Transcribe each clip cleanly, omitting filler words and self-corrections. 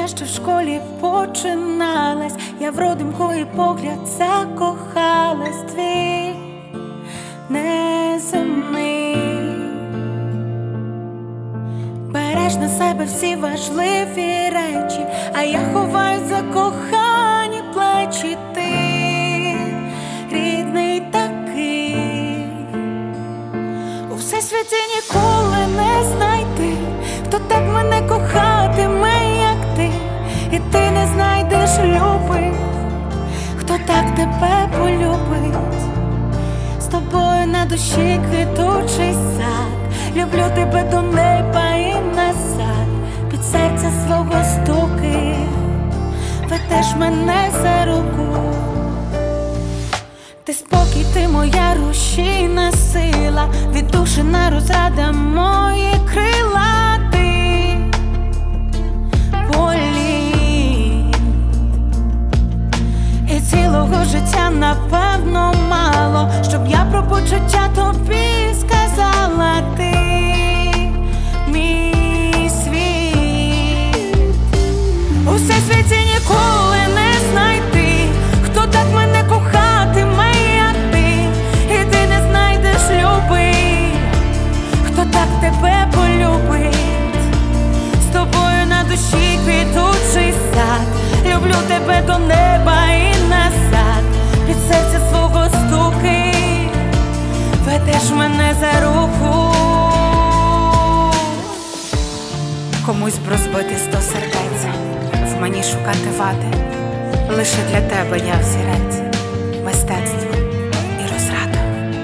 все, що в школі починалось. Я в родимку і погляд закохалась. Твій неземний. Береш на себе всі важливі речі, а я ховаю закохані плечі. Ти рідний такий, у всесвіті ніколи не знайти, хто так мене кохатиме, як ти. І ти не знайдеш, любий, хто так тебе полюбить. З тобою на душі квітучий сад, люблю тебе до неба і назад. Під серця свого стуки, ведеш мене за руку. Ти спокій, ти моя рушійна сила, віддушина розрада мої крила. Ти політ, і цілого життя напевно мало, щоб я про почуття тобі сказала. Ти мій світ, у всесвіті ніколи не знайти, хто так мене кохатиме, як ти. І ти не знайдеш, любий, хто так тебе полюбить. З тобою на душі квітучий сад, люблю тебе до неба і назад. Під серця свого стуки, ведеш мене за руку. Комусь б розбити 100 сердець, в мені шукати вади. Лише для тебе я взірець, мистецтво і розрада.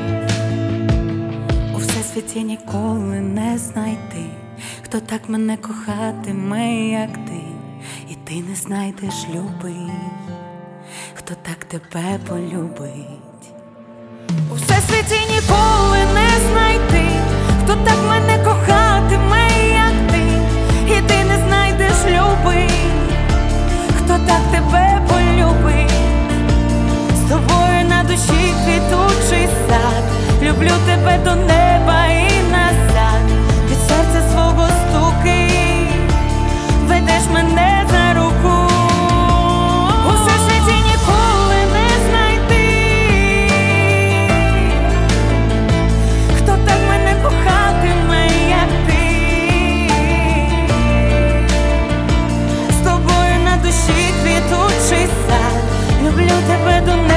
У всесвіті ніколи не знайти, хто так мене кохатиме, як ти. І ти не знайдеш, любий, хто так тебе полюбить. У всесвіті ніколи не знайти, хто так мене кохатиме, як ти. І ти не знайдеш, любий, хто так тебе полюбить. З тобою на душі квітучий сад, люблю тебе до неба і назад. Від серця свого стуки, ведеш мене за руку. У всесвіті ніколи не знайти, хто так мене кохатиме, як ти. З тобою на душі квітучий сад, люблю тебе до неба.